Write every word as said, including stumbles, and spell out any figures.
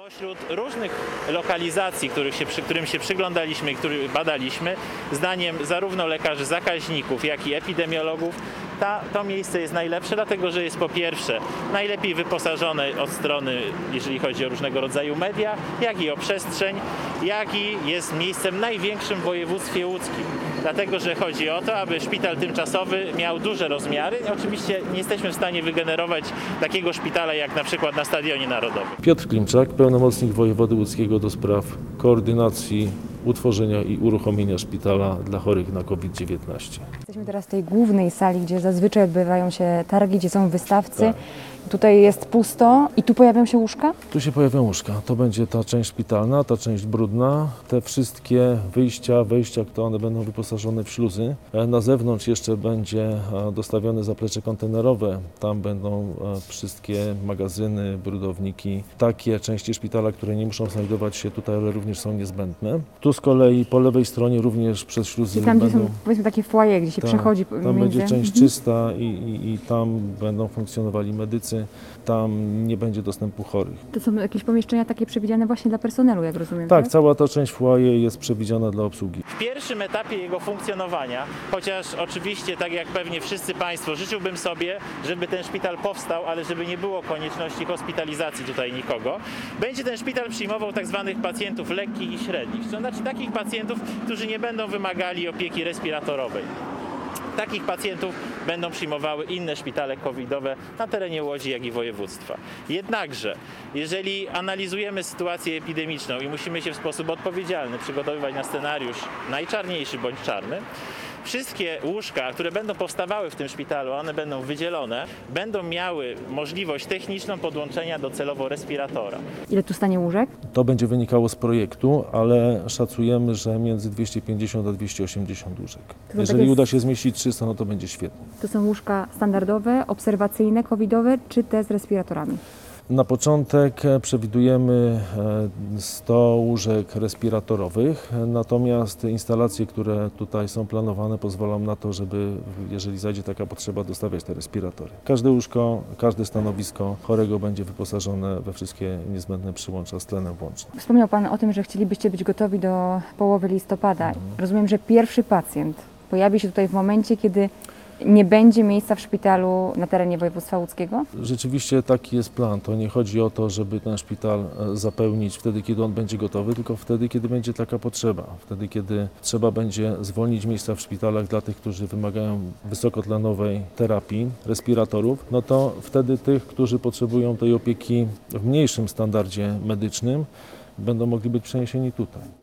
Pośród różnych lokalizacji, których się, przy, którym się przyglądaliśmy i których badaliśmy, zdaniem zarówno lekarzy zakaźników, jak i epidemiologów, ta, to miejsce jest najlepsze, dlatego że jest po pierwsze najlepiej wyposażone od strony, jeżeli chodzi o różnego rodzaju media, jak i o przestrzeń, jak i jest miejscem największym w województwie łódzkim. Dlatego, że chodzi o to, aby szpital tymczasowy miał duże rozmiary. Oczywiście nie jesteśmy w stanie wygenerować takiego szpitala jak na przykład na Stadionie Narodowym. Piotr Klimczak, pełnomocnik wojewody łódzkiego do spraw koordynacji utworzenia i uruchomienia szpitala dla chorych na COVID dziewiętnaście. Jesteśmy teraz w tej głównej sali, gdzie zazwyczaj odbywają się targi, gdzie są wystawcy. Tak. Tutaj jest pusto i tu pojawią się łóżka? Tu się pojawią łóżka. To będzie ta część szpitalna, ta część brudna. Te wszystkie wyjścia, wejścia, to one będą wyposażone w śluzy. Na zewnątrz jeszcze będzie dostawione zaplecze kontenerowe. Tam będą wszystkie magazyny, brudowniki. Takie części szpitala, które nie muszą znajdować się tutaj, ale również są niezbędne. Tu z kolei po lewej stronie również przez śluzy I tam, będą... gdzie są, powiedzmy, takie foyer, gdzie się Tak, przechodzi tam między... będzie część Mhm. czysta i, i, i tam będą funkcjonowali medycy. Tam nie będzie dostępu chorych. To są jakieś pomieszczenia takie przewidziane właśnie dla personelu, jak rozumiem, Tak, tak? cała ta część foyer jest przewidziana dla obsługi. W pierwszym etapie jego funkcjonowania, chociaż oczywiście, tak jak pewnie wszyscy Państwo, życzyłbym sobie, żeby ten szpital powstał, ale żeby nie było konieczności hospitalizacji tutaj nikogo, będzie ten szpital przyjmował tak zwanych pacjentów lekkich i średnich, to znaczy takich pacjentów, którzy nie będą wymagali opieki respiratorowej. Takich pacjentów będą przyjmowały inne szpitale covidowe na terenie Łodzi, jak i województwa. Jednakże, jeżeli analizujemy sytuację epidemiczną i musimy się w sposób odpowiedzialny przygotowywać na scenariusz najczarniejszy bądź czarny, wszystkie łóżka, które będą powstawały w tym szpitalu, one będą wydzielone, będą miały możliwość techniczną podłączenia docelowo respiratora. Ile tu stanie łóżek? To będzie wynikało z projektu, ale szacujemy, że między dwieście pięćdziesiąt a dwieście osiemdziesiąt łóżek. To Jeżeli takie- uda się zmieścić trzysta, no to będzie świetnie. To są łóżka standardowe, obserwacyjne, covidowe, czy te z respiratorami? Na początek przewidujemy sto łóżek respiratorowych, natomiast instalacje, które tutaj są planowane, pozwolą na to, żeby, jeżeli zajdzie taka potrzeba, dostawiać te respiratory. Każde łóżko, każde stanowisko chorego będzie wyposażone we wszystkie niezbędne przyłącza z tlenem włącznym. Wspomniał Pan o tym, że chcielibyście być gotowi do połowy listopada. Mhm. Rozumiem, że pierwszy pacjent pojawi się tutaj w momencie, kiedy nie będzie miejsca w szpitalu na terenie województwa łódzkiego? Rzeczywiście taki jest plan. To nie chodzi o to, żeby ten szpital zapełnić wtedy, kiedy on będzie gotowy, tylko wtedy, kiedy będzie taka potrzeba. Wtedy, kiedy trzeba będzie zwolnić miejsca w szpitalach dla tych, którzy wymagają wysokotlenowej terapii, respiratorów, no to wtedy tych, którzy potrzebują tej opieki w mniejszym standardzie medycznym, będą mogli być przeniesieni tutaj.